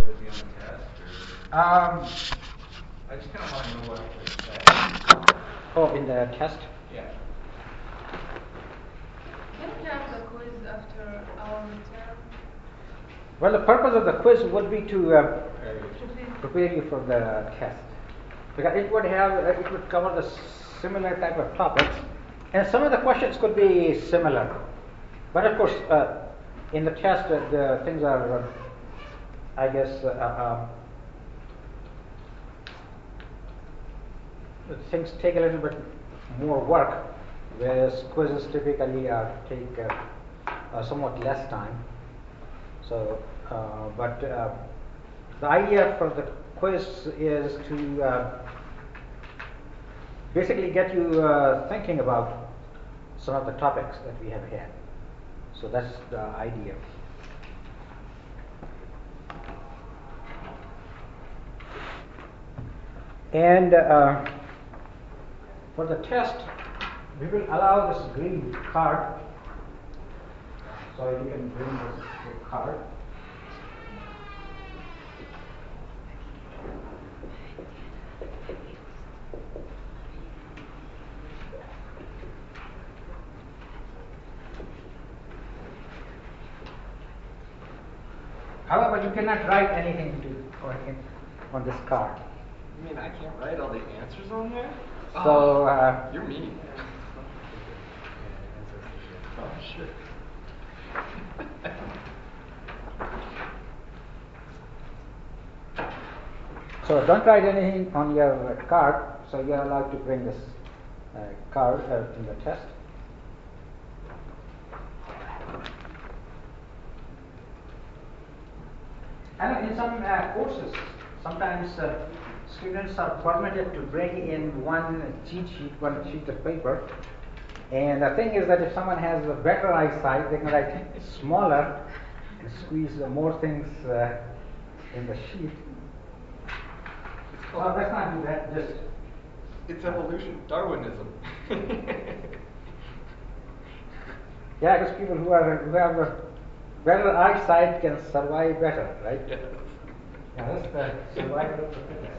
it be on the test? I just kind of want to know what to expect. Oh, in the test? Yeah. Can we have the quiz after our return? Well, the purpose of the quiz would be to prepare you for the test, because it would cover the similar type of topics, and some of the questions could be similar. But of course, in the test, the things are, I guess, things take a little bit more work, whereas quizzes typically take somewhat less time. So, but the idea for the quiz is to basically get you thinking about some of the topics that we have had. So that's the idea. And for the test, we will allow this green card. So you can bring this card. However, you cannot write anything on this card. You mean I can't write all the answers on there? So you're mean. Oh shit. So don't write anything on your card. So you are allowed to bring this card in the test. And in some courses, sometimes students are permitted to bring in one cheat sheet, one sheet of paper. And the thing is that if someone has a better eyesight, they can write smaller and squeeze more things in the sheet. So let's not do that. Just it's evolution, Darwinism. yeah, because people who have a better eyesight can survive better, right? Yes. Yeah, that's the survival of the fittest.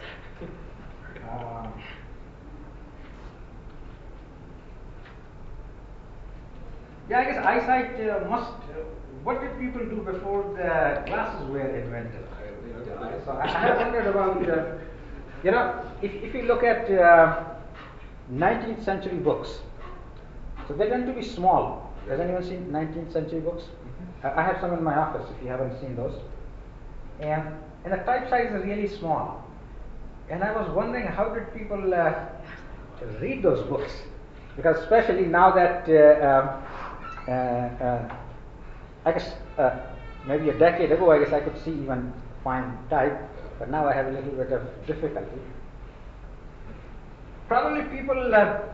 Yeah, I guess eyesight must. What did people do before the glasses were invented? So I have wondered about. If you look at 19th century books, so they tend to be small. Has anyone seen 19th century books? I have some in my office. If you haven't seen those, and the type size is really small. And I was wondering how did people read those books? Because especially now that I guess maybe a decade ago, I guess I could see even fine type, but now I have a little bit of difficulty. Probably people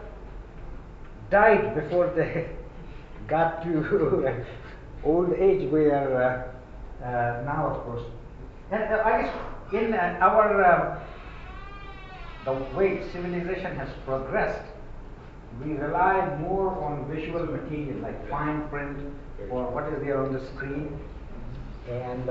died before they got to old age, where now, of course. And I guess in our the way civilization has progressed, we rely more on visual material like fine print or what is there on the screen. And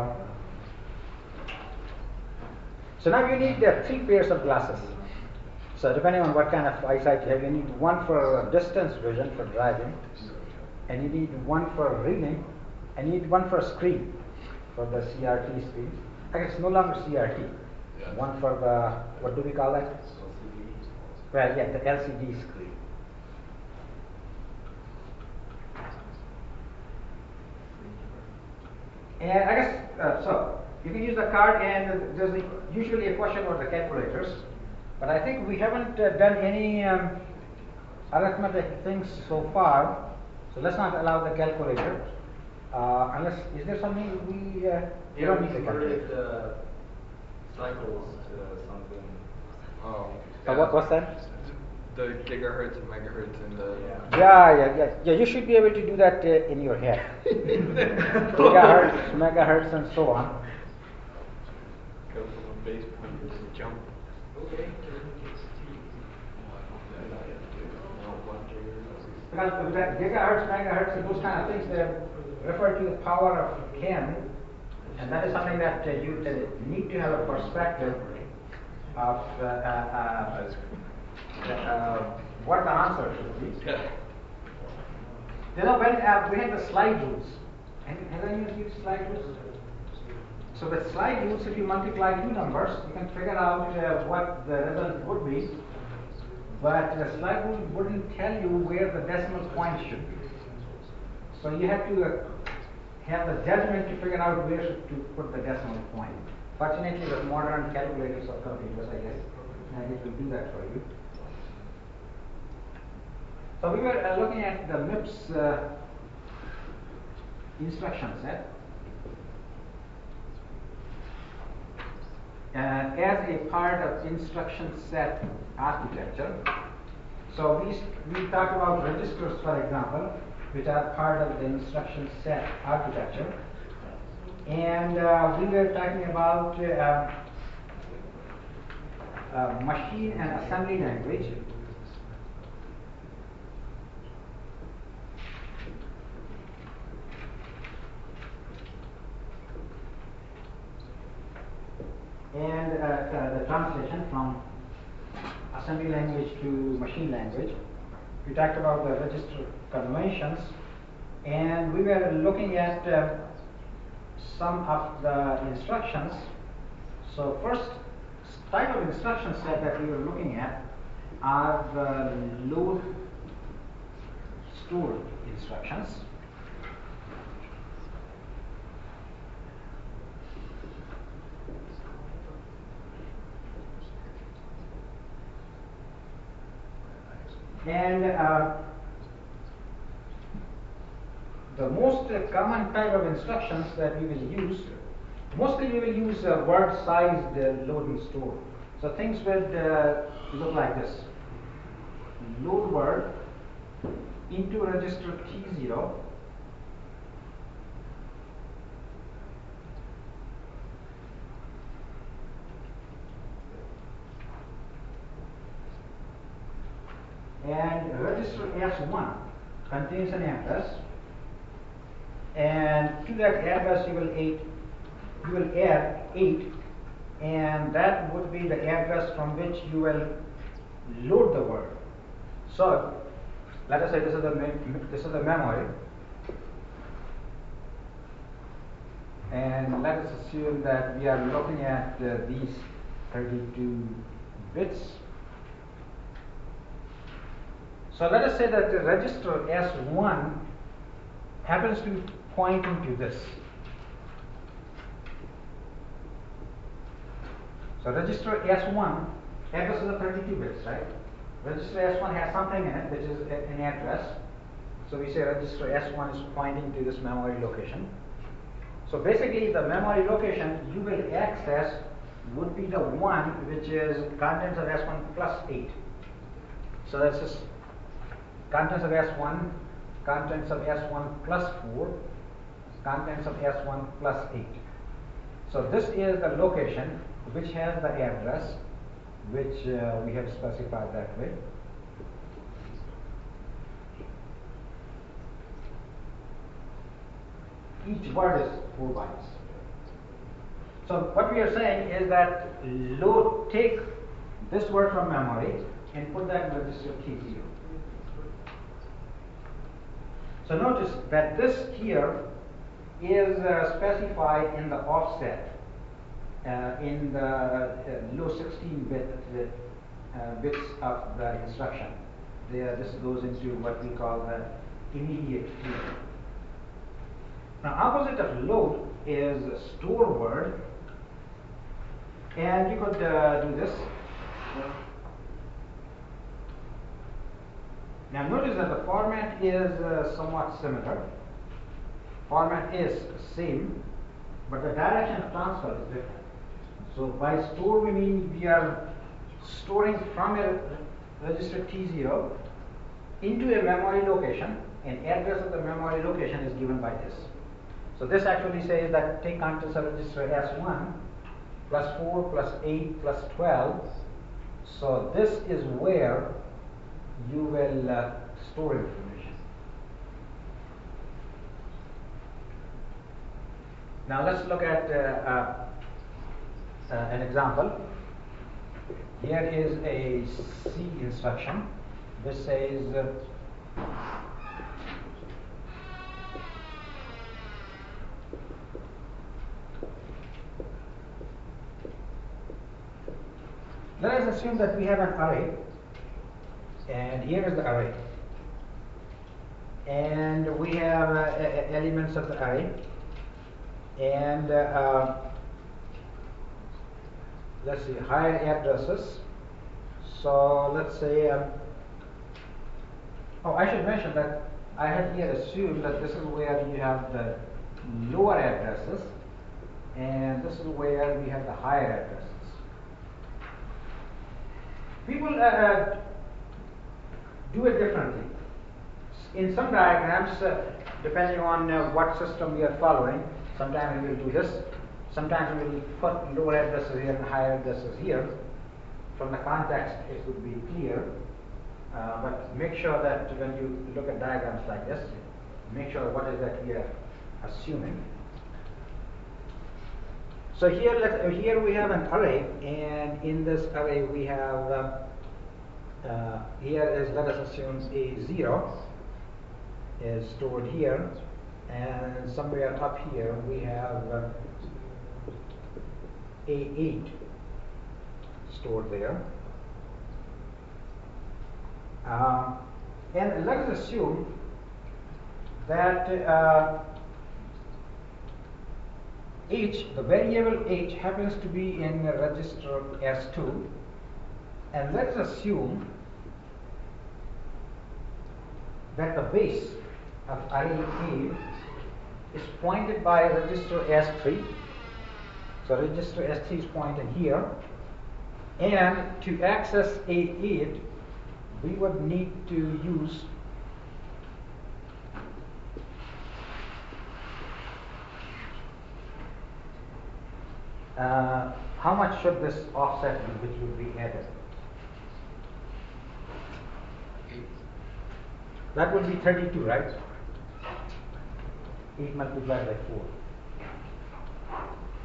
so now you need 3 pairs of glasses. So depending on what kind of eyesight you have, you need one for distance vision for driving, and you need one for reading, and you need one for screen for the CRT screen. I guess it's no longer CRT. One for the, what do we call that? Well, yeah, the LCD screen. And I guess, so you can use the card, and there's usually a question about the calculators. But I think we haven't done any arithmetic things so far, so let's not allow the calculator. Unless, is there something we don't need the calculator? Cycles to something. Oh. What's that? The gigahertz and megahertz and the. Yeah. You should be able to do that in your head. Gigahertz, megahertz, and so on. Go from a base point to jump. Okay. Because that gigahertz, megahertz, and those kind of things, they refer to the power of 10. And that is something that you need to have a perspective of what the answer should be. You know, when we had the slide rules, has anyone used slide rules? So with slide rules, if you multiply two numbers, you can figure out what the result would be. But the slide rule wouldn't tell you where the decimal point should be. So you have to have the judgment to figure out where to put the decimal point. Fortunately, with modern calculators or computers, I guess it will do that for you. So we were looking at the MIPS instruction set as a part of instruction set architecture. So we talked about registers, for example, which are part of the instruction set architecture. And we were talking about machine and assembly language. And the translation from assembly language to machine language. We talked about the register conventions, and we were looking at some of the instructions. So first type of instruction set that we were looking at are the load store instructions. And the most common type of instructions that we will use, mostly we will use word-sized load and store. So things would look like this. Load word into register T0, and register S1 contains an address, and to that address you will add 8, and that would be the address from which you will load the word. So let us say this is the memory, and let us assume that we are looking at these 32 bits. So let us say that the register S1 happens to be pointing to this. So register S1 addresses the 32 bits, right? Register S1 has something in it which is an address. So we say register S1 is pointing to this memory location. So basically the memory location you will access would be the one which is contents of S1 plus 8. So that's just contents of S1, contents of S1 plus 4, contents of S1 plus 8. So this is the location which has the address which we have specified that way. Each word is 4 bytes. So what we are saying is that take this word from memory and put that in register T0. So notice that this here is specified in the offset in the low 16-bit bits of the instruction. This goes into what we call the immediate field. Now opposite of load is store word, and you could do this. Now notice that the format is somewhat similar. Format is same, but the direction of transfer is different. So by store we mean we are storing from a register T0 into a memory location, and address of the memory location is given by this. So this actually says that take contents of register S1 plus 4 plus 8 plus 12. So this is where you will store information. Now let's look at an example. Here is a C instruction. This says let us assume that we have an array, and here is the array, and we have elements of the array, and let's see, higher addresses. So let's say, oh, I should mention that I had here assumed that this is where you have the lower addresses, and this is where we have the higher addresses. People do it differently. In some diagrams, depending on what system we are following, sometimes we will do this. Sometimes we will put lower addresses here and higher addresses here. From the context, it would be clear. But make sure that when you look at diagrams like this, make sure what is that we are assuming. So here we have an array, and in this array we have here is, let us assume, A0 is stored here, and somewhere up here we have A8 stored there. And let us assume that H, the variable H, happens to be in register S2, and let's assume that the base of array A is pointed by register S3. So register S3 is pointed here, and to access A8 we would need to use how much should this offset be, which would be added? That would be 32, right? 8 multiplied by 4.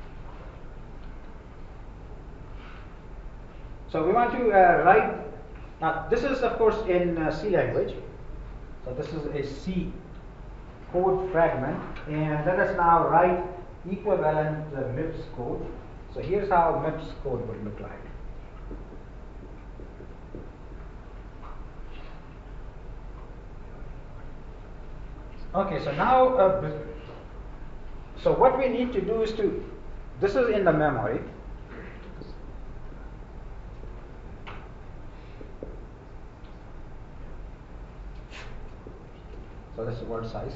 So we want to write, now this is of course in C language. So this is a C code fragment, and let us now write equivalent MIPS code. So here's how MIPS code would look like. Okay, so now, so what we need to do is to, this is in the memory. So this is word sized.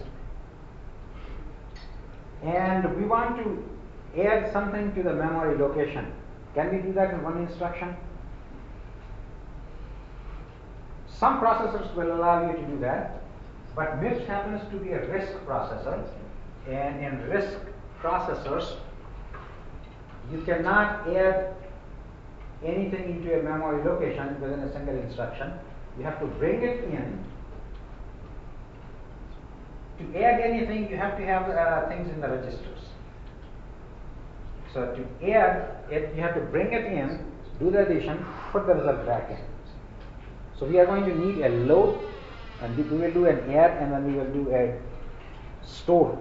And we want to add something to the memory location. Can we do that in one instruction? Some processors will allow you to do that, but MIPS happens to be a RISC processor, and in RISC processors you cannot add anything into a memory location within a single instruction. You have to bring it in. To add anything, you have to have things in the registers. So to add it, you have to bring it in, do the addition, put the result back in. So we are going to need a load, and we will do an add, and then we will do a store.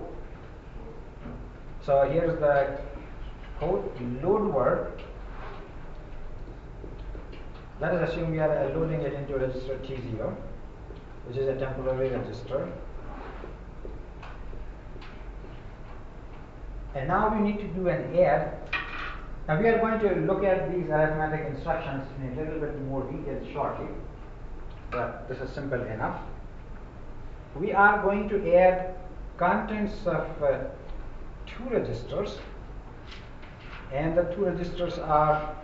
So here's the code: load word. Let us assume we are loading it into register T0, which is a temporary register. And now we need to do an add. Now we are going to look at these arithmetic instructions in a little bit more detail shortly, but this is simple enough. We are going to add contents of 2 registers, and the 2 registers are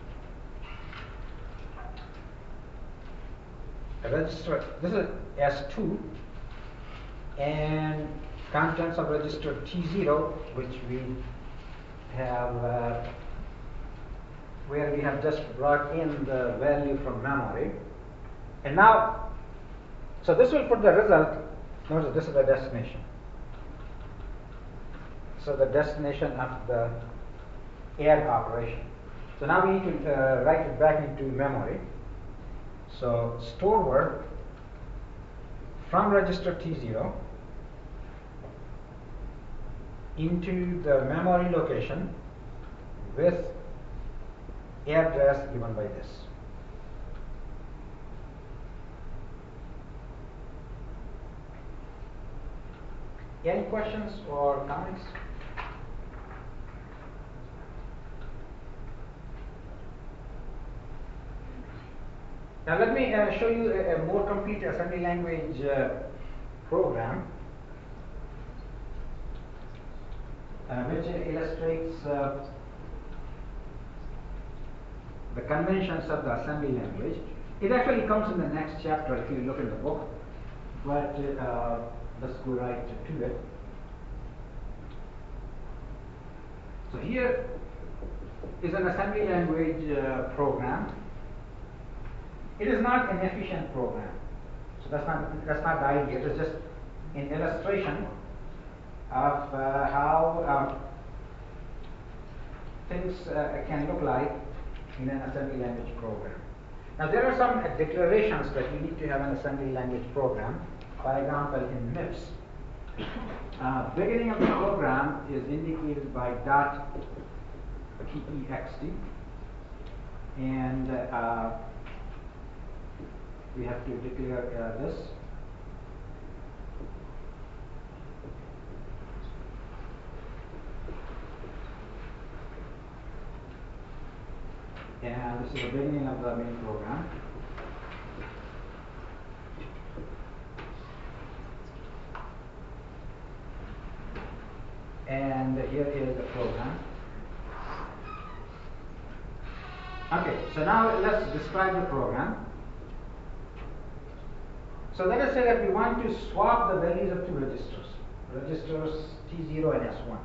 a register, this is S2, and contents of register T0, which we have where we have just brought in the value from memory. And now, so this will put the result, notice this is the destination. so the destination of the add operation. So now we need to write it back into memory. So store word from register T0 into the memory location with address given by this. Any questions or comments? Now let me show you a more complete assembly language program which illustrates the conventions of the assembly language. It actually comes in the next chapter if you look in the book, but let's go right to it. So here is an assembly language program. It is not an efficient program, so that's not the idea. It is just an illustration of how things can look like in an assembly language program. Now there are some declarations that you need to have an assembly language program. For example, in MIPS, beginning of the program is indicated by .text, and we have to declare this. And this is the beginning of the main program. And here is the program. Okay, so now let's describe the program. So let us say that we want to swap the values of two registers T0 and S1.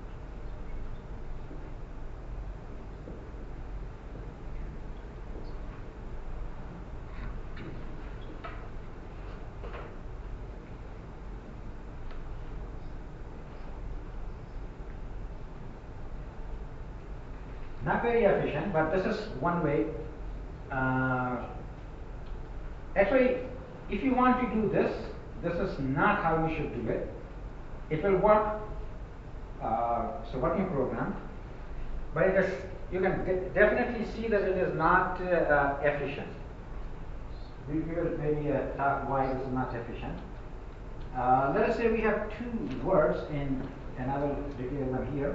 Not very efficient, but this is one way. Actually, if you want to do this, this is not how you should do it. It will work. It's a working program, but it is. You can definitely see that it is not efficient. We will maybe talk why this is not efficient. Let us say we have two words in, and I will declare them here.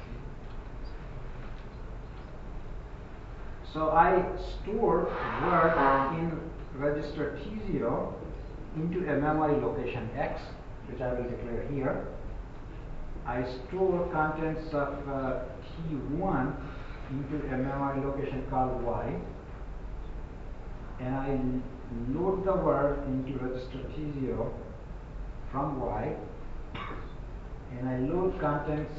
So I store word in register T0 into a memory location X, which I will declare here. I store contents of T1 into a memory location called Y, and I load the word into register T0 from Y, and I load contents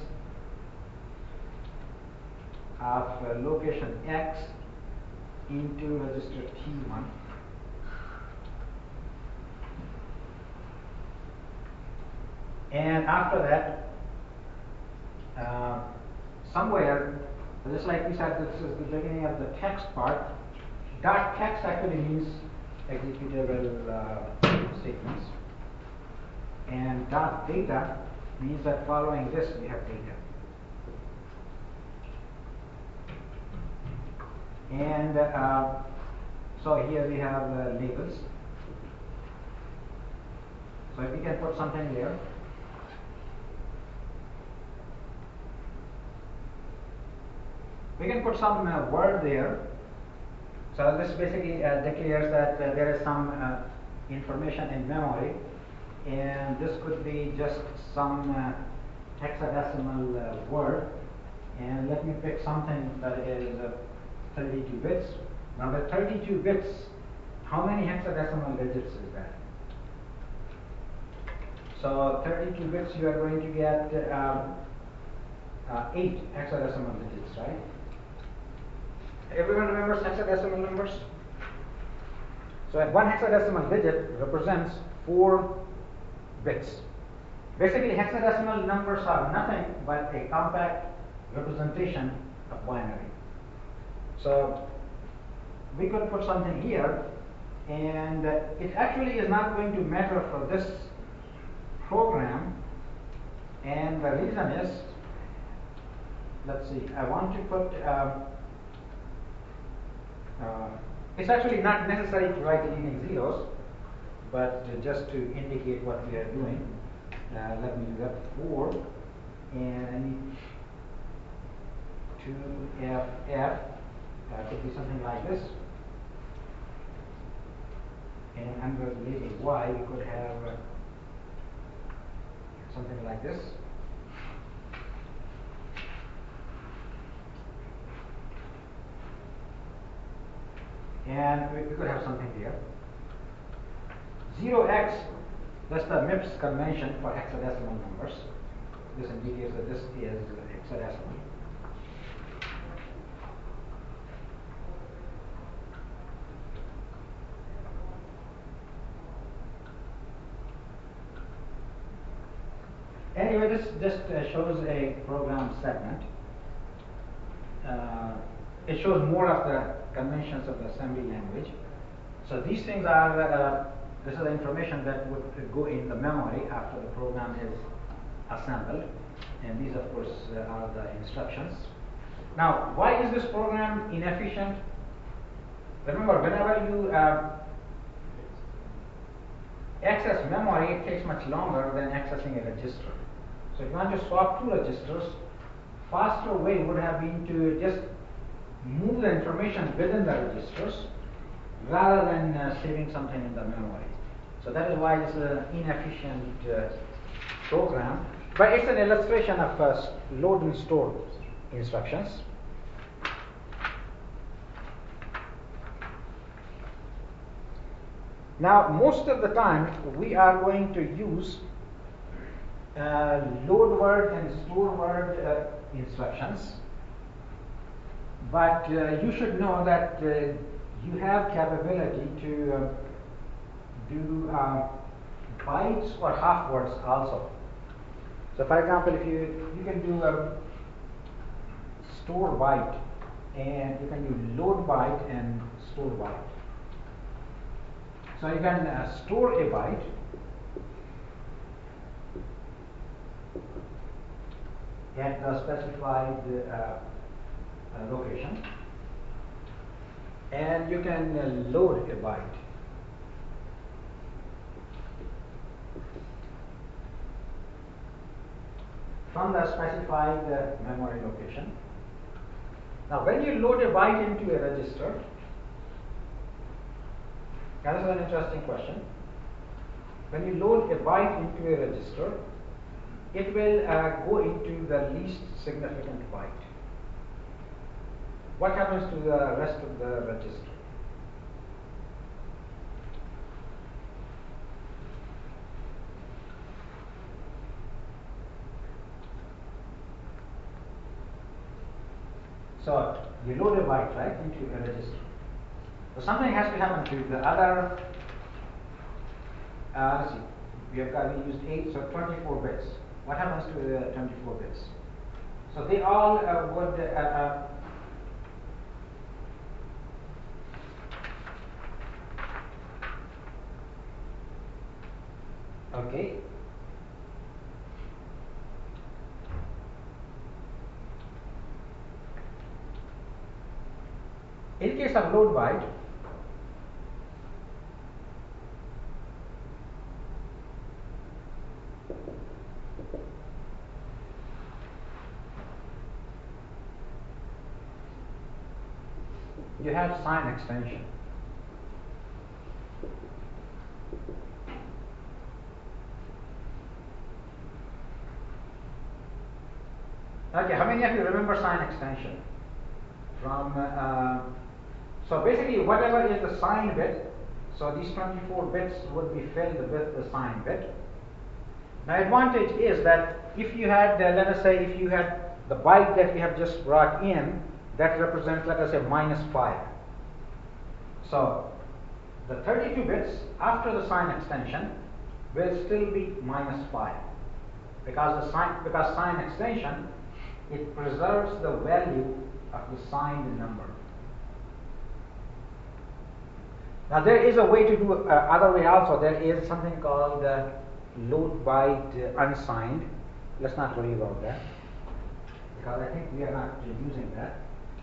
of location X into register T1. And after that, somewhere, just like we said, this is the beginning of the text part. Dot text actually means executable statements, and dot data means that following this we have data. And so here we have labels. So if we can put something there. We can put some word there. So this basically declares that there is some information in memory, and this could be just some hexadecimal word. And let me pick something that is 32 bits. Now the 32 bits, how many hexadecimal digits is that? So 32 bits, you are going to get 8 hexadecimal digits, right? Everyone remembers hexadecimal numbers? So one hexadecimal digit represents 4 bits. Basically, hexadecimal numbers are nothing but a compact representation of binary. So we could put something here, and it actually is not going to matter for this program, and the reason is, let's see, I want to put, it's actually not necessary to write leading zeros, but just to indicate what we are doing, let me do that. 4 and 2FF could be something like this. And under label Y, we could have something like this. And we could have something here. 0x, that's the MIPS convention for hexadecimal numbers. This indicates that this is hexadecimal. Anyway, this just shows a program segment. It shows more of the conventions of the assembly language. So these things are, this is the information that would go in the memory after the program is assembled. And these, of course, are the instructions. Now, why is this program inefficient? Remember, whenever you access memory, it takes much longer than accessing a register. So if you want to swap two registers, faster way would have been to just move the information within the registers rather than saving something in the memory. So that is why it's an inefficient program. But it's an illustration of load and store instructions. Now, most of the time, we are going to use load word and store word instructions. But you should know that you have capability to do bytes or half words also. So, for example, if you can do a store byte, and you can do load byte and store byte. So you can store a byte at the specified location, and you can load a byte. From the specified memory location. Now, when you load a byte into a register, now this is an interesting question. When you load a byte into a register, it will go into the least significant byte. What happens to the rest of the register? So you load a byte, right, into a register. So something has to happen to the other. Let's see. We used 8, so 24 bits. What happens to the 24 bits? So they all would. Okay. In case of load byte, you have sign extension. Okay, how many of you remember sign extension? From so basically, whatever is the sign bit, so these 24 bits would be filled with the sign bit. Now, advantage is that if you had, let us say, if you had the byte that we have just brought in, that represents, let us say, -5. So the 32 bits after the sign extension will still be -5. because sign extension, it preserves the value of the signed number. Now there is a way to do other way also. There is something called load byte unsigned. Let's not worry about that because I think we are not using that.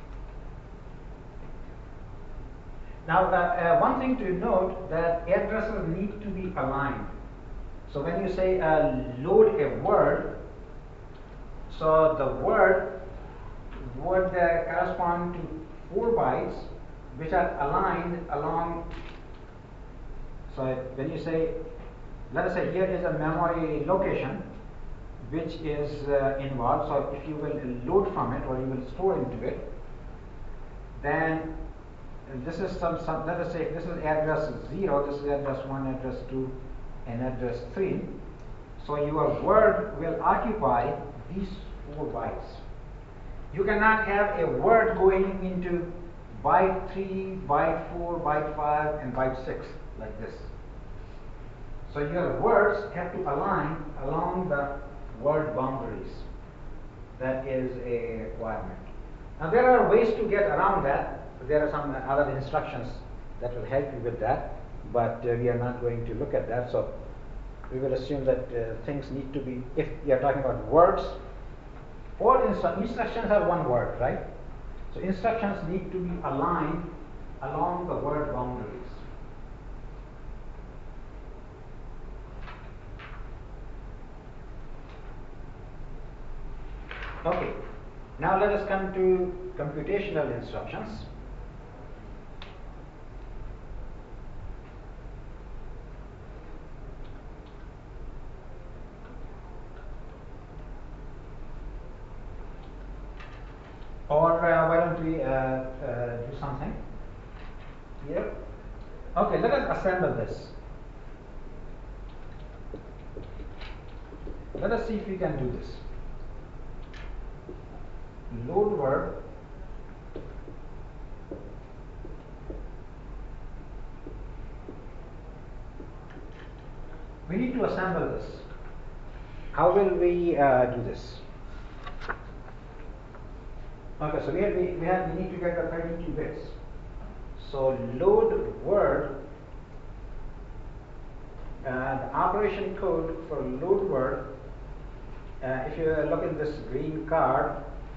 Now one thing to note that addresses need to be aligned. So when you say load a word, so the word would correspond to 4 bytes which are aligned along. So when you say, let us say here is a memory location which is involved. So if you will load from it or you will store into it, then this is some let us say if this is address 0, this is address 1, address 2, and address 3. So your word will occupy these 4 bytes. You cannot have a word going into byte 3, byte 4, byte 5, and byte 6 like this. So your words have to align along the word boundaries. That is a requirement. Now there are ways to get around that. There are some other instructions that will help you with that, but we are not going to look at that. So we will assume that things need to be, if we are talking about words, all instructions are one word, right? So instructions need to be aligned along the word boundaries. Okay, now let us come to computational instructions. Or why don't we do something here? Okay, let us assemble this. Let us see if we can do this. Load word we need to assemble this. How will we do this? Okay, so we need to get the 32 bits. So load word, the operation code for load word, if you look in this green card,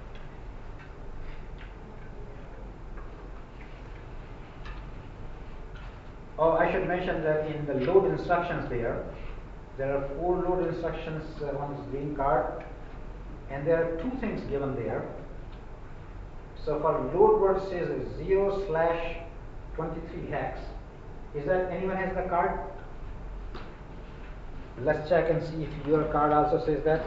oh, I should mention that in the load instructions there are 4 load instructions on this green card, and there are 2 things given there. So for load word says 0/23 hex. Is that anyone has the card? Let's check and see if your card also says that.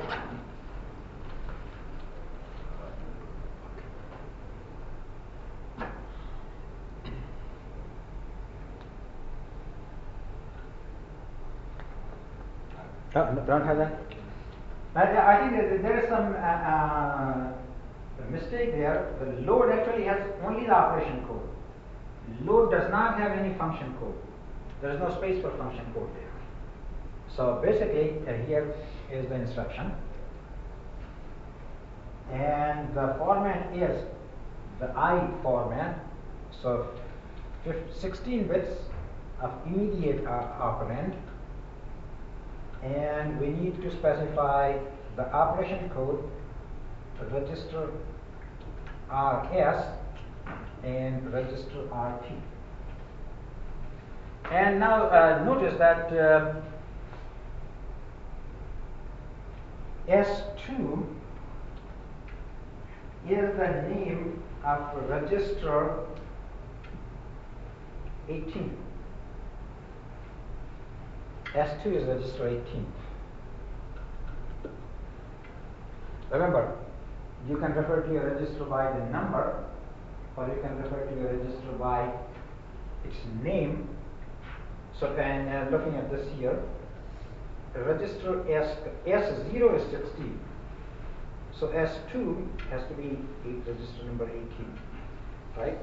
Oh, don't have that? I think that there is some mistake there. The load actually has only the operation code. Load does not have any function code. There is no space for function code there. So basically, here is the instruction. And the format is the I format. So 16 bits of immediate operand. And we need to specify the operation code, register RS and register RT. And now notice that S2 is the name of register 18. S2 is register 18. Remember, you can refer to your register by the number, or you can refer to your register by its name. So, and looking at this here, register S0 is 16. So S2 has to be register number 18, right?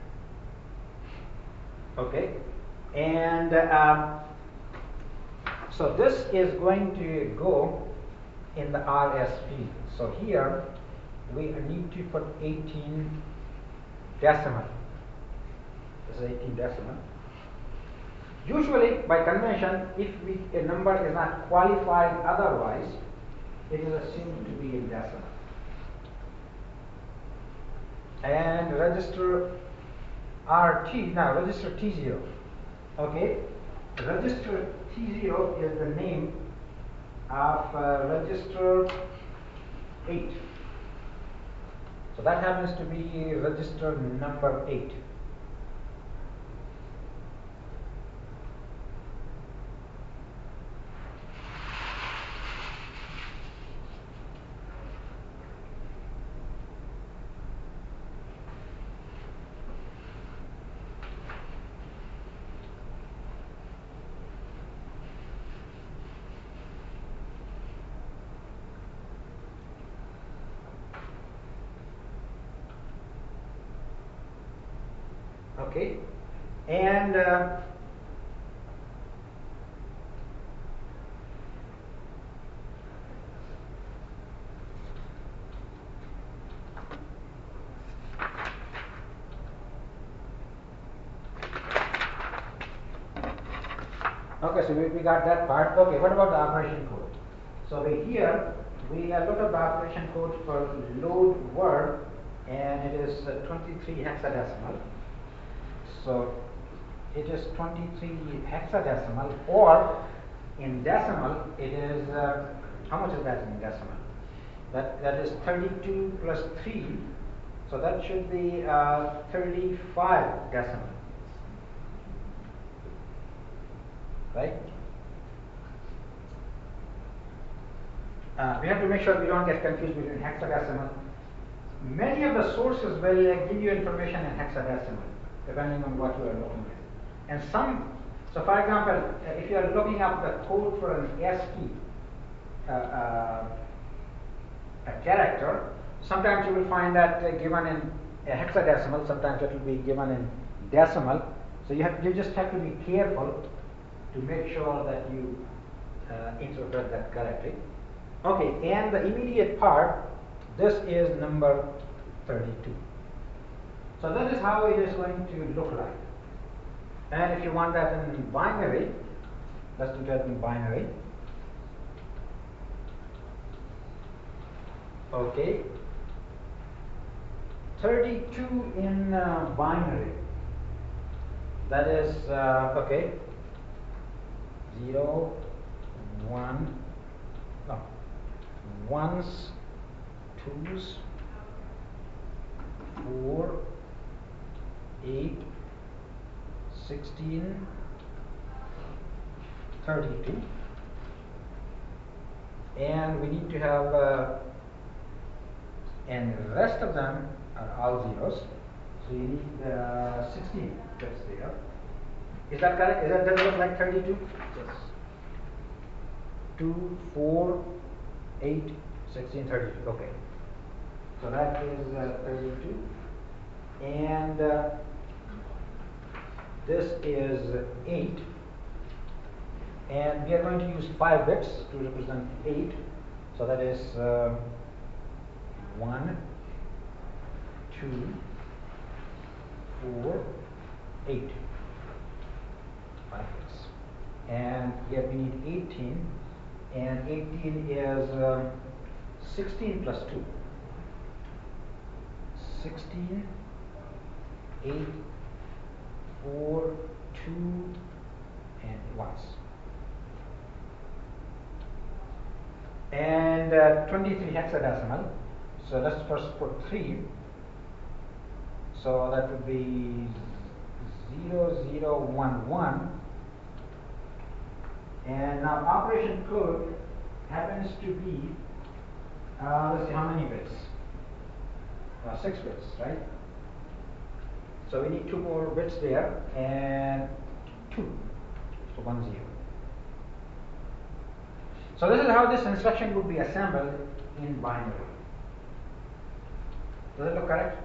Okay, and So this is going to go in the RSP. So here we need to put 18 decimal. This is 18 decimal. Usually, by convention, if a number is not qualified otherwise, it is assumed to be in decimal. And register RT, now register T0. Okay, register T0 is the name of register 8. So that happens to be register number 8. Okay, and okay, so we got that part. Okay, what about the operation code? So here we look at the operation code for load word, and it is 23 hexadecimal. So it is 23 hexadecimal, or in decimal it is how much is that in decimal? That is 32 plus 3, so that should be 35 decimal, right? We have to make sure we don't get confused between hexadecimal. Many of the sources will give you information in hexadecimal, depending on what you are looking at. And some, so for example, if you are looking up the code for an ASCII a character, sometimes you will find that given in a hexadecimal, sometimes it will be given in decimal. So you just have to be careful to make sure that you interpret that correctly. Okay, and the immediate part, this is number 32. So that is how it is going to look like. And if you want that in binary, let's do that in binary. Okay, 32 in binary. That is okay. 0, 1, no, ones, twos, 4, 8, 16, 32, and we need to have and the rest of them are all zeros, so you need 16 bits there. Is that correct? Does it look like 32? Yes. 2, 4, 8, 16, 32. Okay. So that is 32. And this is 8. And we are going to use 5 bits to represent 8. So that is 1, 2, 4, 8. 5 bits. And here we need 18. And 18 is 16 plus 2. 16, 8, 4, 2, and 1s. And 23 hexadecimal. So let's first put 3. So that would be 0, 0, 1, 1. And now operation code happens to be, let's see how many bits? 6 bits, right? So we need 2 more bits there, and 2, so 1, 0. So this is how this instruction would be assembled in binary. Does it look correct?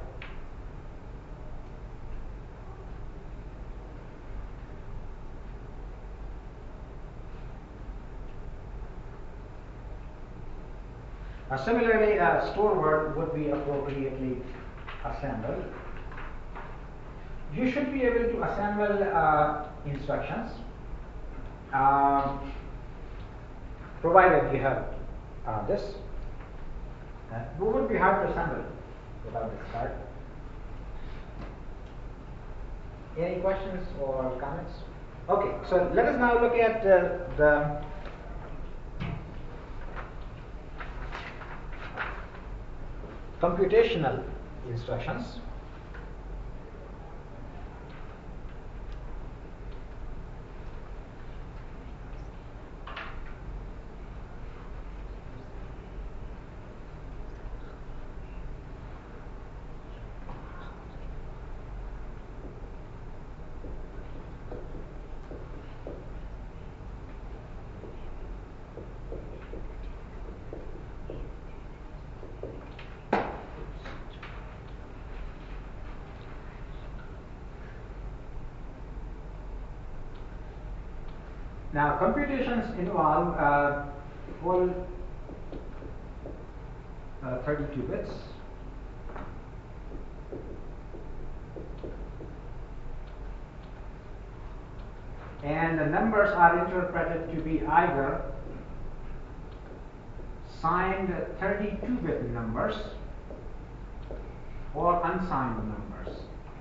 Similarly, store word would be appropriately assembled. You should be able to assemble instructions, provided you have this. It would be hard to assemble without this card. Any questions or comments? Okay, so let us now look at the computational instructions. Now, computations involve full 32 bits. And the numbers are interpreted to be either signed 32-bit numbers or unsigned numbers.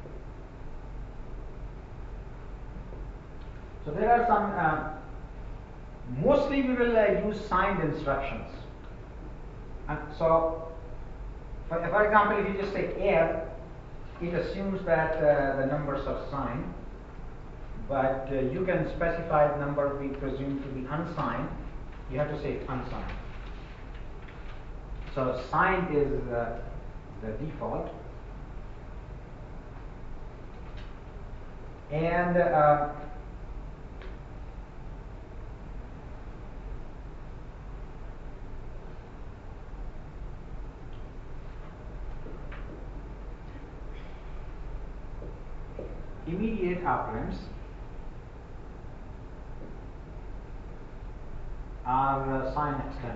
So there are some, mostly we will use signed instructions. And so, for example, if you just take add, it assumes that the numbers are signed, but you can specify the number we presume to be unsigned. You have to say unsigned. So signed is the default. And immediate operands are sign extended.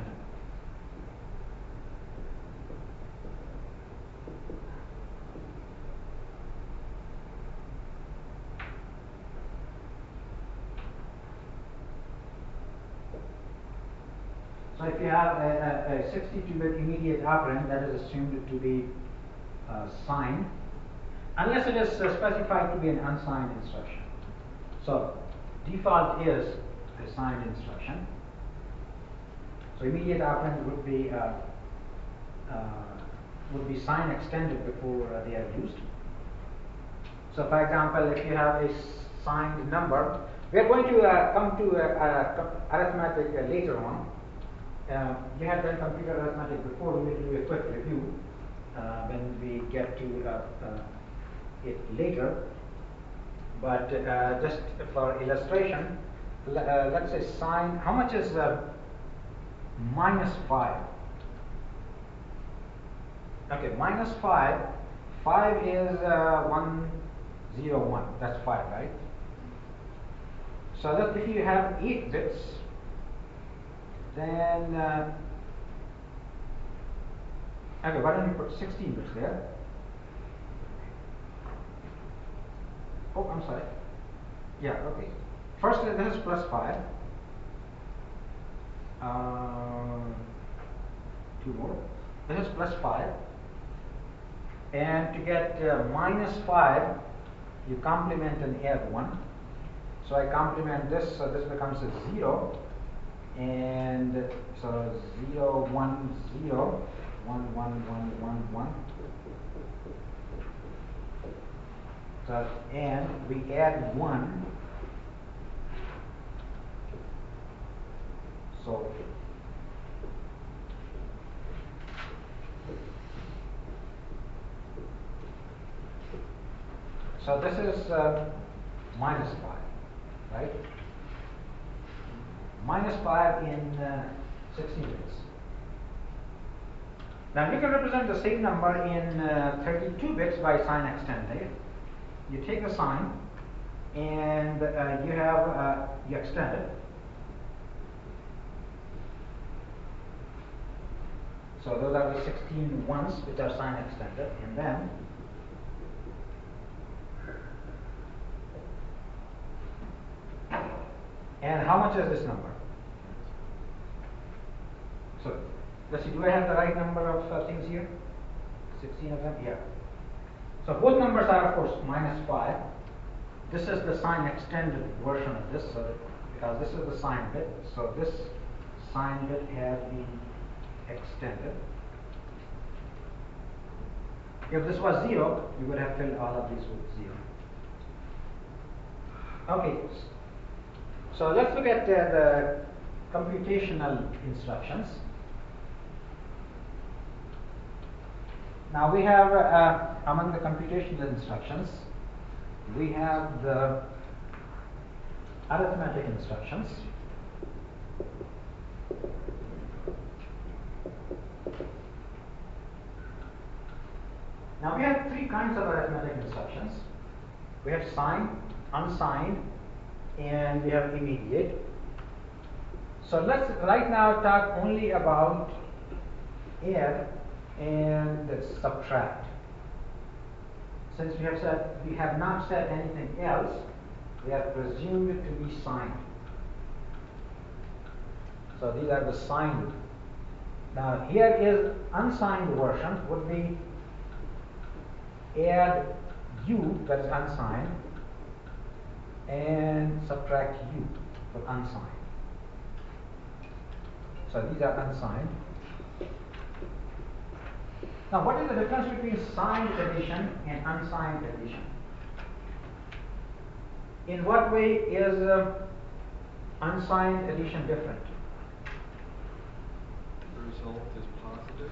So if you have a 62-bit immediate operand, that is assumed to be signed, unless it is specified to be an unsigned instruction. So default is a signed instruction. So immediate operand would be sign extended before they are used. So for example, if you have a signed number, we are going to come to arithmetic later on. You have done computer arithmetic before. We will do a quick review when we get to it later. But just for illustration, let's say sign. How much is minus 5? Okay, minus 5. 5 is 101. That's 5, right? So that if you have 8 bits, then okay, why don't you put 16 bits there? Oh, I'm sorry. Yeah, okay. First, this is plus 5. 2 more. This is plus 5. And to get minus 5, you complement and add 1. So I complement this, so this becomes a 0. And so 0, 1, 0, 1, 1, 1, 1, 1. So, and we add 1. So this is minus 5, right? Minus 5 in 16 bits. Now you can represent the same number in 32 bits by sign extended. You take the sign and you extend it. So those are the 16 ones which are sign extended, and then and how much is this number? So let's see, do I have the right number of things here? 16 of them? Yeah. So both numbers are of course -5. This is the sign extended version of this, so because this is the sign bit, so this sign bit has been extended. If this was 0, you would have filled all of these with 0. Okay, so let's look at the computational instructions. Now we have among the computational instructions, we have the arithmetic instructions. Now we have three kinds of arithmetic instructions. We have signed, unsigned, and we have immediate. So let's right now talk only about add and subtract. Since we have not said anything else, we are presumed to be signed. So these are the signed. Now here is unsigned version would be add u, that is unsigned, and subtract u for unsigned. So these are unsigned. Now what is the difference between signed addition and unsigned addition? In what way is unsigned addition different? The result is positive.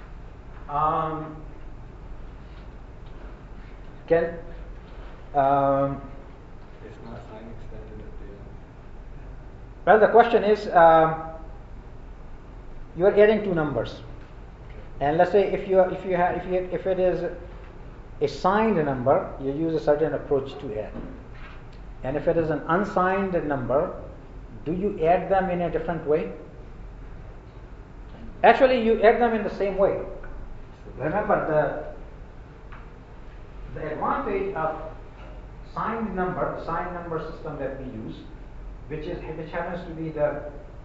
It's not sign extended at the end. Well, the question is, you are adding two numbers, and let's say if it is a signed number, you use a certain approach to add, and if it is an unsigned number, do you add them in a different way? Actually, you add them in the same way. Remember the advantage of signed number system that we use, which happens to be the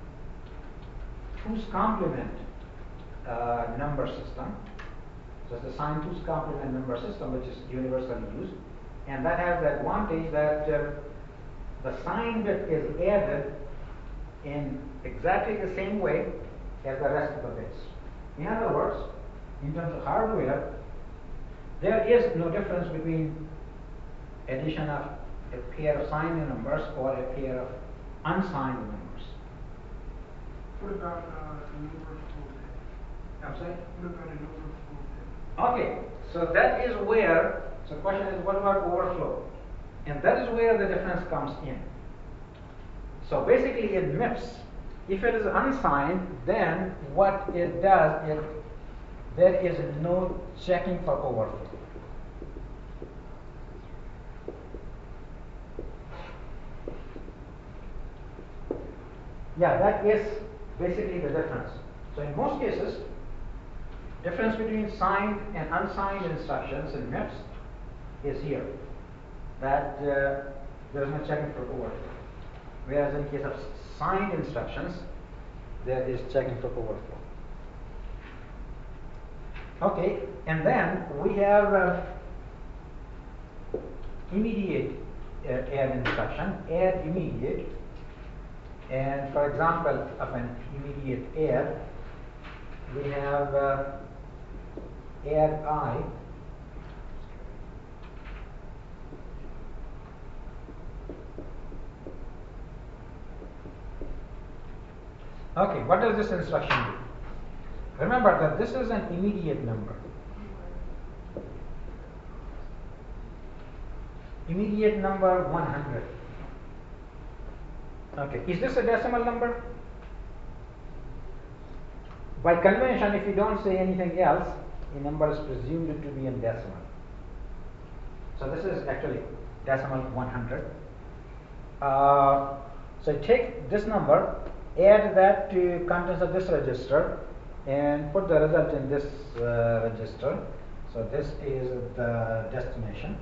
2's complement number system. So it's the signed 2's complement number system, which is universally used, and that has the advantage that the sign bit is added in exactly the same way as the rest of the bits. In other words, in terms of hardware, there is no difference between addition of a pair of signed numbers or a pair of unsigned numbers. What about an overflow bit? I'm sorry? What about an overflow bit? Okay, so that is where, so the question is, what about overflow? And that is where the difference comes in. So basically in MIPS, if it is unsigned, then what it does is there is no checking for overflow. Yeah, that is basically the difference. So in most cases, difference between signed and unsigned instructions in MIPS is here, that there is no checking for overflow. Whereas in case of signed instructions, there is checking for overflow. Okay, and then we have immediate add instruction, add immediate. And for example, of an immediate add, we have add I. Okay, what does this instruction do? Remember that this is an immediate number. Immediate number 100. Okay, is this a decimal number? By convention, if you don't say anything else, a number is presumed to be in decimal. So this is actually decimal 100. So take this number, add that to contents of this register, and put the result in this register. So this is the destination.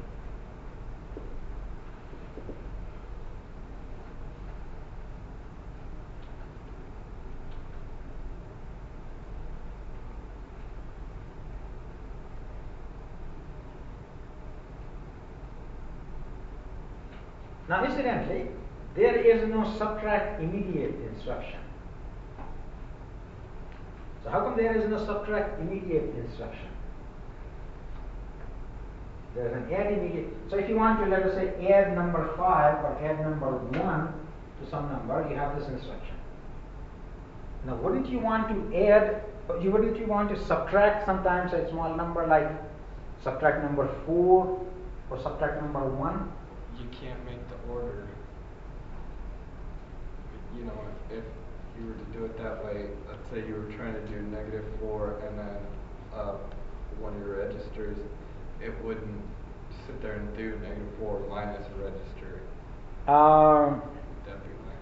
Now incidentally, there is no subtract immediate instruction. So how come there is no subtract immediate instruction? There is an add immediate. So if you want to, let us say, add number 5 or add number 1 to some number, you have this instruction. Now wouldn't you want to add, wouldn't you want to subtract sometimes a small number, like subtract number 4 or subtract number 1? You can't make the order. You know, if you were to do it that way, let's say you were trying to do -4 and then one of your registers, it wouldn't sit there and do -4 minus a register. That'd be like.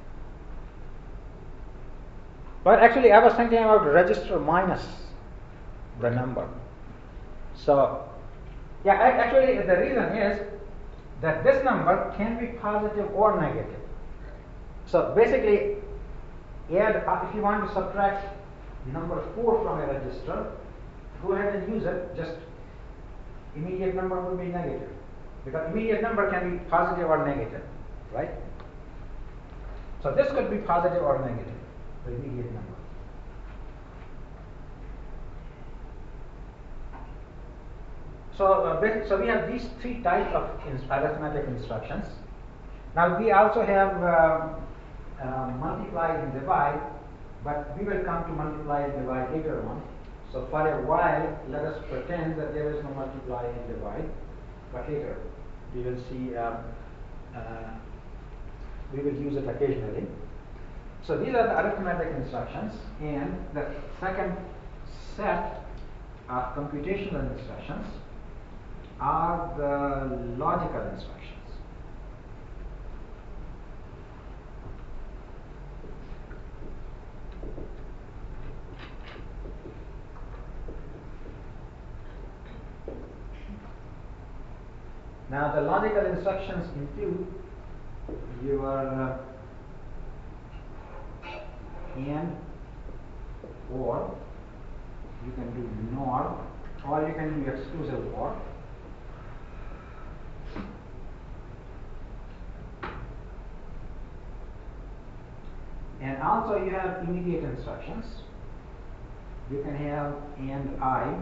But actually, I was thinking about register minus the number. So, yeah, actually, the reason is that this number can be positive or negative. So basically, add if you want to subtract number 4 from a register, go ahead and use it. Just immediate number will be negative, because immediate number can be positive or negative, right? So this could be positive or negative, the immediate number. So we have these 3 types of arithmetic instructions. Now we also have multiply and divide, but we will come to multiply and divide later on. So for a while, let us pretend that there is no multiply and divide, but later we will see, we will use it occasionally. So these are the arithmetic instructions, and the second set of computational instructions are the logical instructions. Now the logical instructions include your and, or, you can do nor, or you can do exclusive or. And also you have immediate instructions. You can have and I,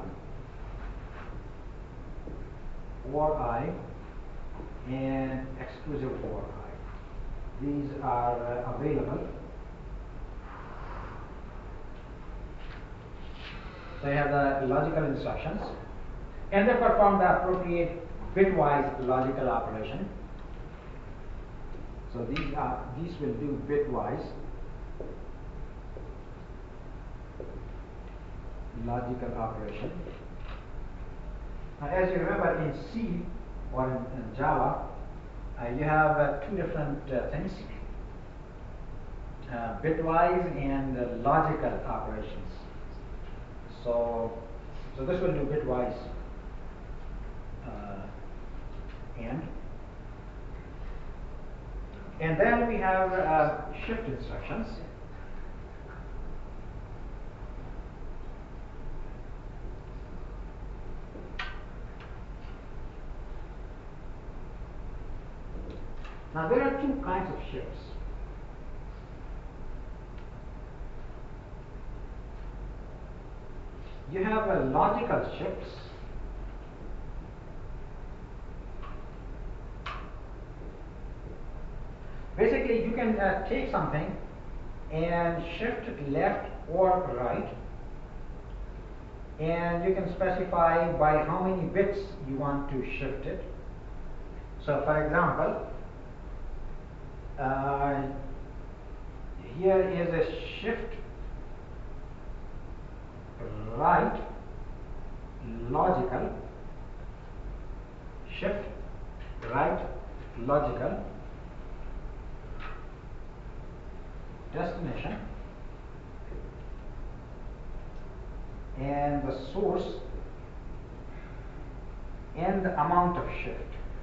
or I, and exclusive or I. These are available. So you have the logical instructions, and they perform the appropriate bitwise logical operation. So these will do bitwise logical operation. Now, as you remember, in C or in Java, you have 2 different things: bitwise and logical operations. So this will do bitwise and then we have shift instructions. Now there are 2 kinds of shifts. You have logical shifts. Basically, you can take something and shift it left or right, and you can specify by how many bits you want to shift it. So for example, here is a shift right logical, shift right logical, destination, and the source and the amount of shift.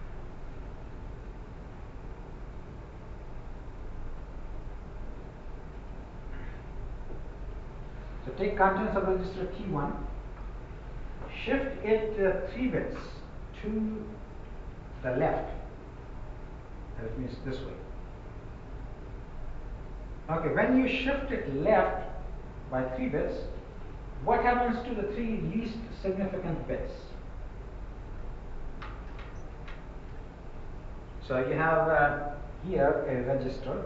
So take contents of register T1, shift it 3 bits to the left, that means this way. Okay, when you shift it left by 3 bits, what happens to the 3 least significant bits? So you have here a register,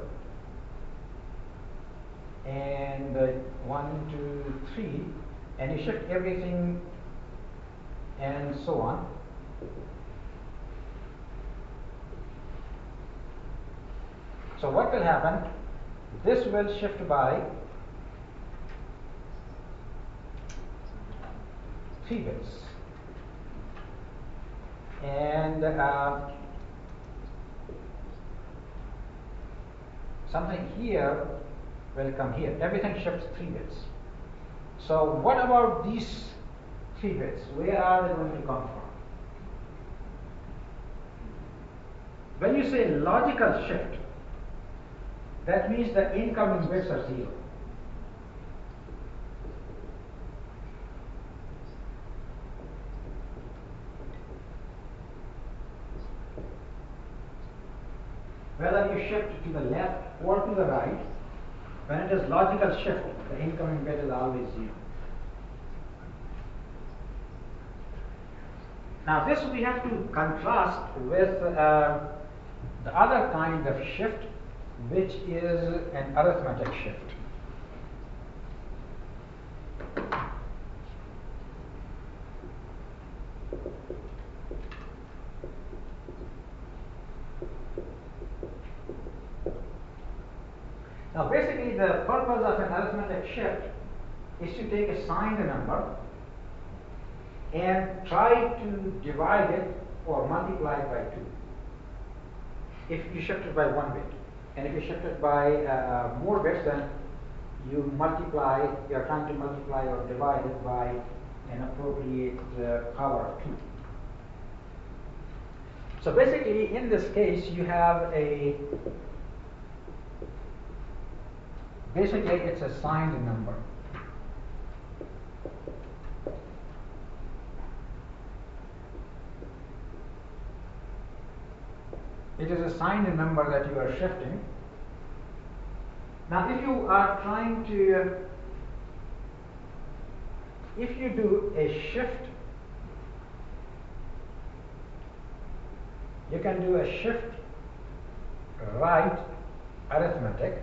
and 1, 2, 3, and you shift everything and so on. So what will happen? This will shift by 3 bits, and something here will come here. Everything shifts 3 bits. So what about these 3 bits? Where are they going to come from? When you say logical shift, that means the incoming bits are 0. Whether you shift to the left or to the right, when it is logical shift, the incoming bit is always 0. Now this we have to contrast with the other kind of shift, which is an arithmetic shift. Now basically the purpose of an arithmetic shift is to take a signed number and try to divide it or multiply it by 2. If you shift it by 1 bit, and if you shift it by more bits, then you are trying to multiply or divide it by an appropriate power of 2. So basically in this case you have basically it's a signed number. It is a signed number that you are shifting. Now if you are trying to, if you do a shift, you can do a shift right arithmetic.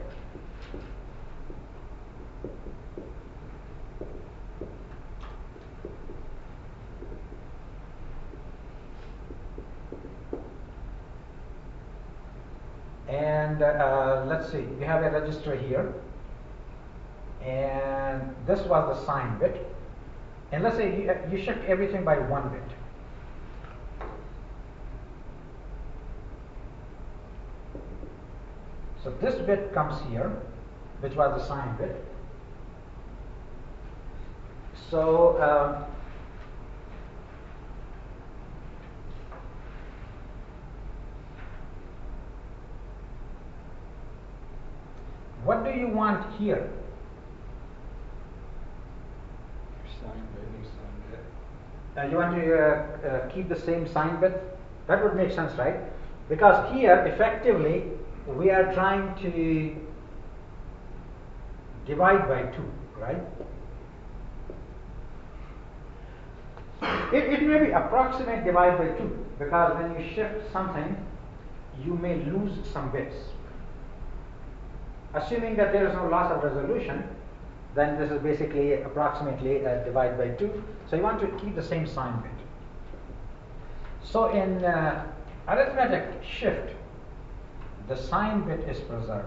And let's see, we have a register here, and this was the sign bit, and let's say you shift everything by 1 bit. So this bit comes here, which was the sign bit. So what do you want here? You want to keep the same sign bit? That would make sense, right? Because here, effectively, we are trying to divide by 2, right? It may be approximate divide by 2, because when you shift something, you may lose some bits. Assuming that there is no loss of resolution, then this is basically approximately divide by 2. So you want to keep the same sign bit. So in arithmetic shift, the sign bit is preserved.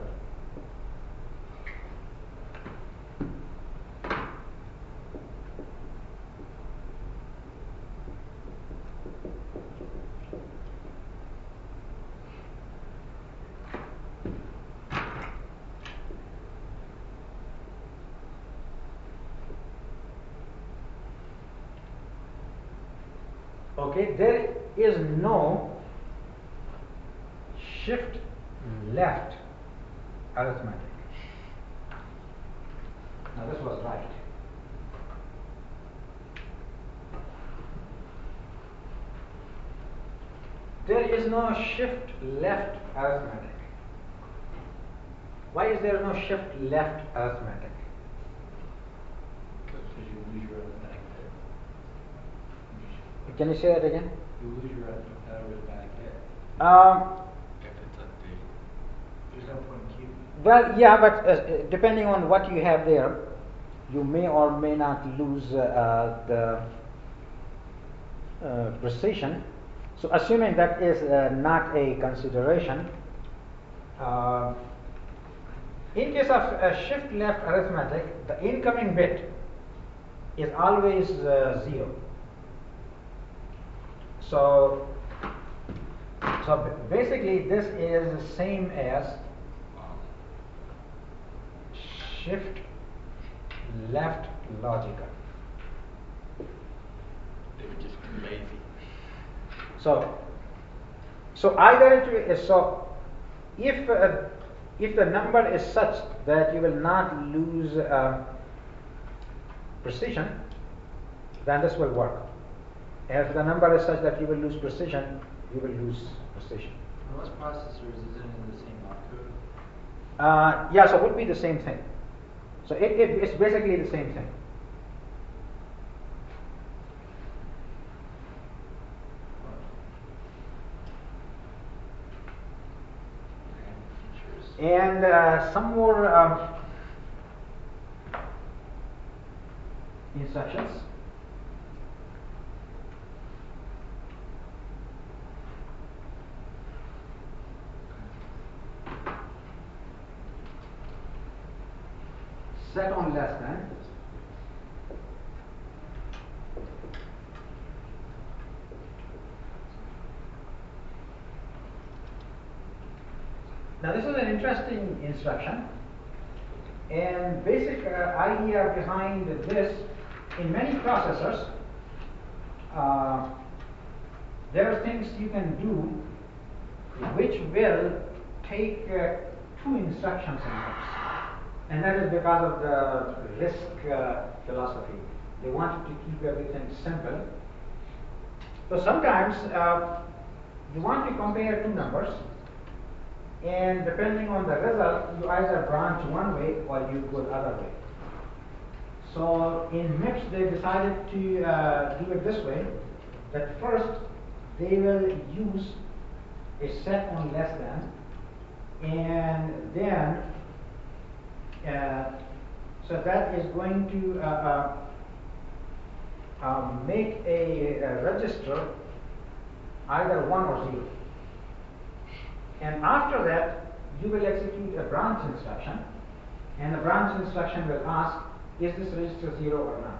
Okay, there is no shift left arithmetic. Now this was right. There is no shift left arithmetic. Why is there no shift left arithmetic? Because you lose your arithmetic bit. Can you say that again? You lose your arithmetic bit. If it's a D. There's no point in keeping it. Well, yeah, but depending on what you have there, you may or may not lose the precision. So, assuming that is not a consideration, in case of shift left arithmetic, the incoming bit is always 0. So basically, this is the same as shift left logical. They would just be lazy. So either it is so if the number is such that you will not lose precision, then this will work. If the number is such that you will lose precision, you will lose precision. Most processors isn't in the same opcode. Yeah, so it would be the same thing. So it's basically the same thing. And some more instructions. Set on less than. Now this is an interesting instruction, and basic idea behind this, in many processors, there are things you can do which will take 2 instructions in this, and that is because of the RISC philosophy. They wanted to keep everything simple. So sometimes you want to compare 2 numbers, and depending on the result, you either branch one way or you go the other way. So in MIPS, they decided to do it this way, that first they will use a set on less than, and then so that is going to make a register either 1 or 0. And after that, you will execute a branch instruction, and the branch instruction will ask, is this register 0 or not?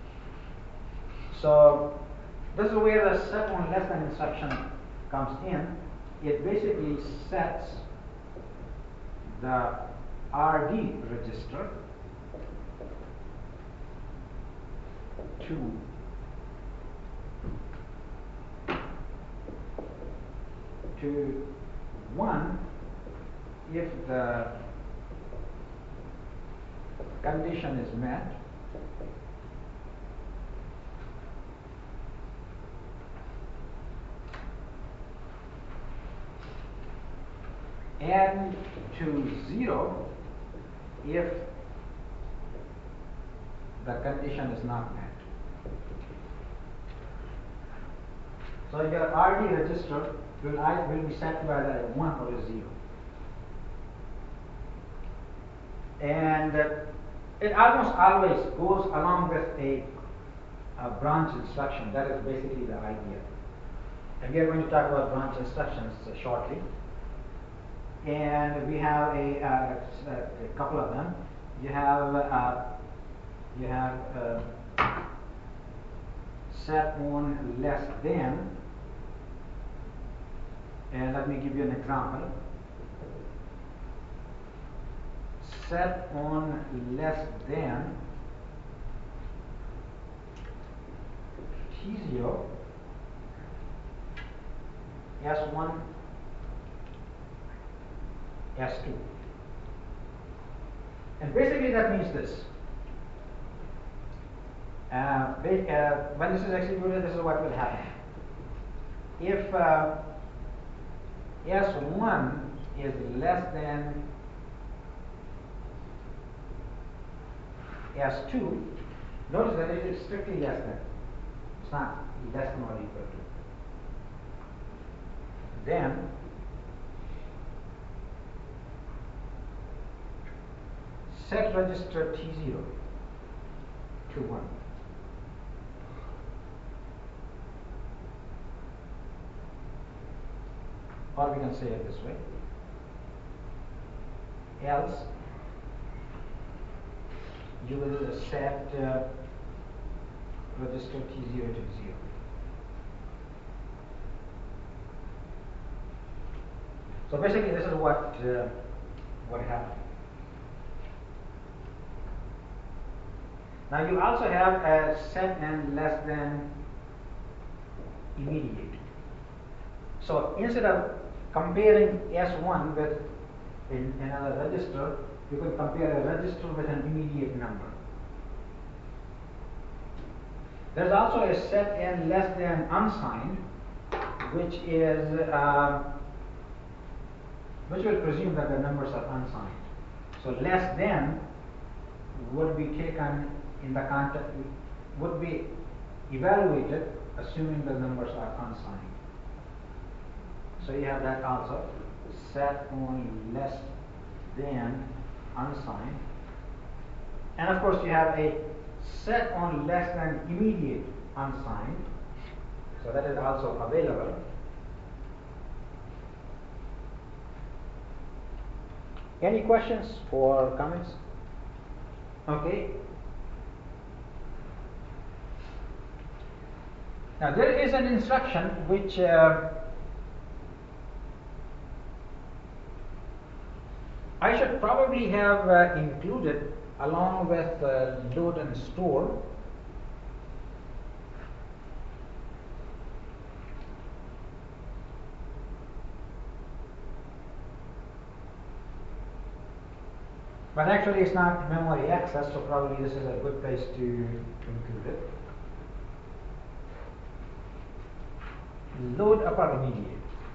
So this is where the set on less than instruction comes in. It basically sets the RD register to 1 if the condition is met, and to 0 if the condition is not met. So your RD register will be set to either a 1 or a 0. And it almost always goes along with a branch instruction. That is basically the idea. And we are going to talk about branch instructions shortly. And we have a couple of them. You have set on less than, and let me give you an example. Set on less than T0 S1, S2. And basically that means this. When this is executed, this is what will happen. If S1 is less than S2, notice that it is strictly less than. It's not less than or equal to. Then set register T0 to 1. Or we can say it this way. Else you will set register T0 to 0. So basically this is what happened. Now you also have a set and less than immediate. So instead of comparing S1 with another register, you can compare a register with an immediate number. There's also a set and less than unsigned, which will presume that the numbers are unsigned. So less than would be taken in the context, would be evaluated assuming the numbers are unsigned. So you have that also, set only less than unsigned. And of course you have a set on less than immediate unsigned. So that is also available. Any questions or comments? Okay. Now there is an instruction which I should probably have included along with load and store. But actually it's not memory access, so probably this is a good place to include it. Load upper immediate.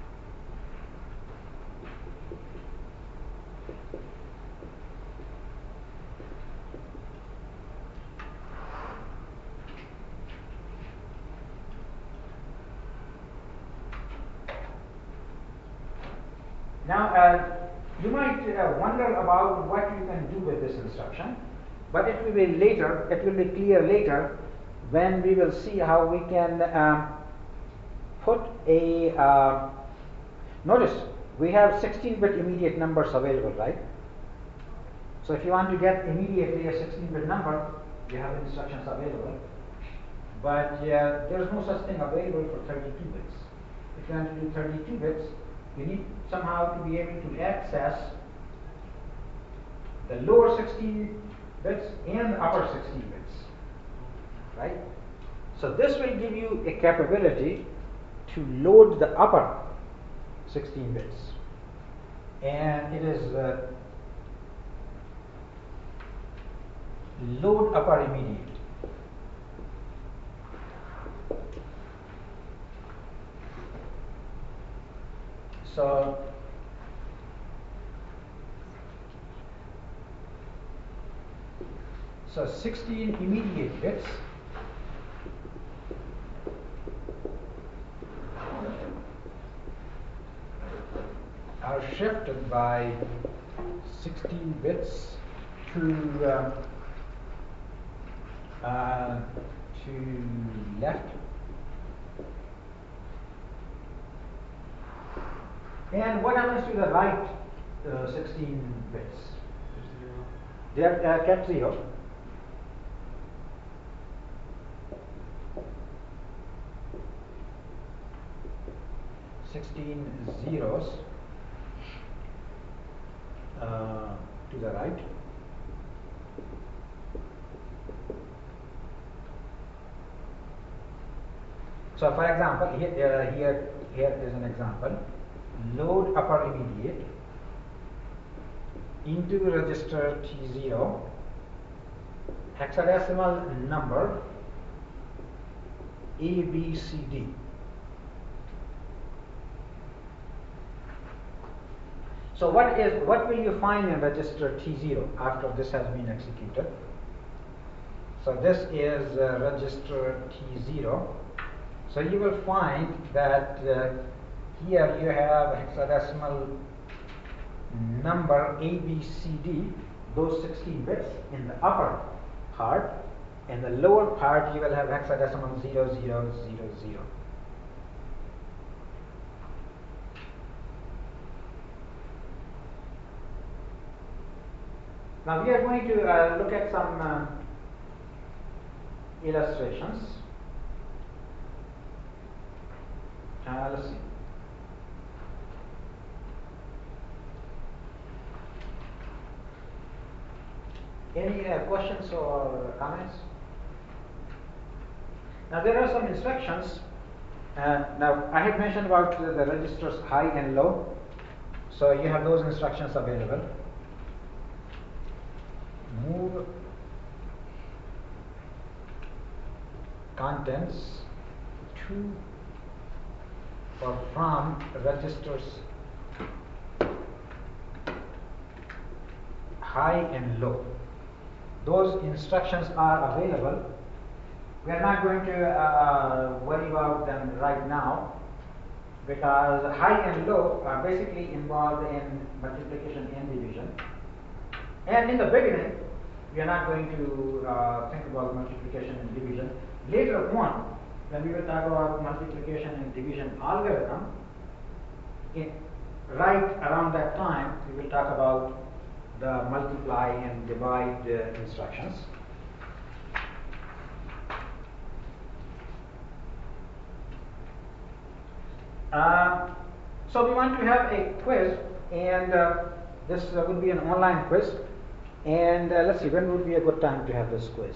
Now you might wonder about what you can do with this instruction, but it will be later, it will be clear later when we will see how we can put a, notice we have 16-bit immediate numbers available, right? So if you want to get immediately a 16-bit number, you have instructions available, but there is no such thing available for 32 bits. If you want to do 32 bits, you need somehow to be able to access the lower 16 bits and the upper 16 bits, right? So this will give you a capability to load the upper 16 bits, and it is load upper immediate. So 16 immediate bits are shifted by 16 bits to left. And what happens to the right 16 bits? They are kept 0. 16 zeros to the right. So for example, here here is an example. Load upper immediate into register T0, hexadecimal number ABCD. So what will you find in register T0 after this has been executed? So this is register T0. So you will find that here you have hexadecimal number ABCD, those 16 bits in the upper part. In the lower part you will have hexadecimal 0000. Now we are going to look at some illustrations. Let's see. Any questions or comments? Now there are some instructions. Now I had mentioned about the registers high and low. So you have those instructions available. Move contents to or from registers high and low. Those instructions are available. We are not going to worry about them right now, because high and low are basically involved in multiplication and division. And in the beginning, we are not going to think about multiplication and division. Later on, when we will talk about multiplication and division algorithm, right around that time, we will talk about the multiply and divide instructions. So we want to have a quiz, and this would be an online quiz. And let's see, when would be a good time to have this quiz?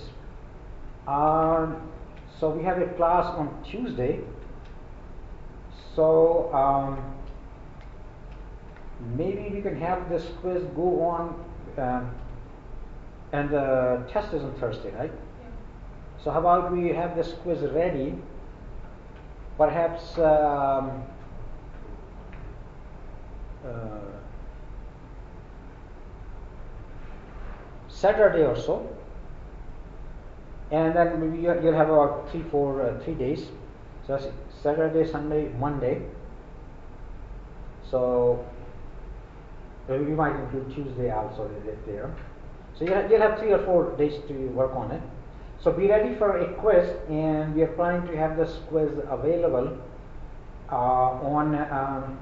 So we have a class on Tuesday. So maybe we can have this quiz go on, and the test is on Thursday, right? Yeah. So how about we have this quiz ready, perhaps Saturday or so, and then maybe you'll have about 3 days. So that's Saturday, Sunday, Monday. So we might include Tuesday also there. So you'll have 3 or 4 days to work on it. So be ready for a quiz, and we are planning to have this quiz available on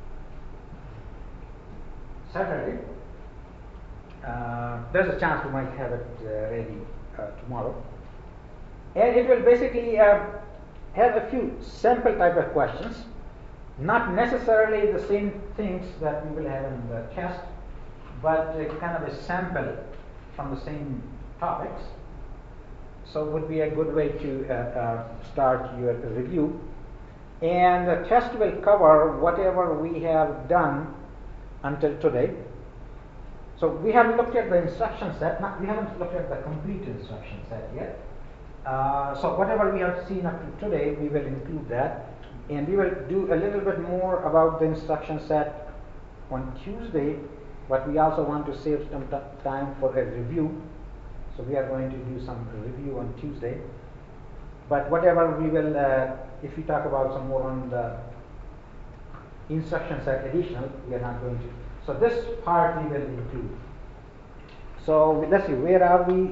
Saturday. There's a chance we might have it ready tomorrow. And it will basically have a few sample type of questions, not necessarily the same things that we will have in the test, but kind of a sample from the same topics. So it would be a good way to start your review. And the test will cover whatever we have done until today. So we have looked at the instruction set. We haven't looked at the complete instruction set yet. So whatever we have seen up to today, we will include that. And we will do a little bit more about the instruction set on Tuesday, but we also want to save some time for a review. So we are going to do some review on Tuesday. But whatever we will, if we talk about some more on the instruction set additional, we are not going to. So this part we will include. So let's see, where are we?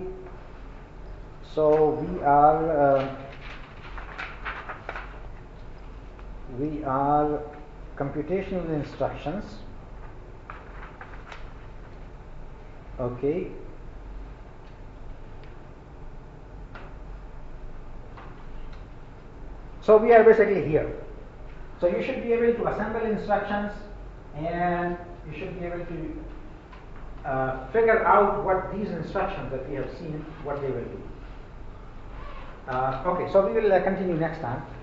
So we are computational instructions. Okay. So we are basically here. So you should be able to assemble instructions, and you should be able to figure out what these instructions that we have seen, what they will do. Okay, so we will continue next time.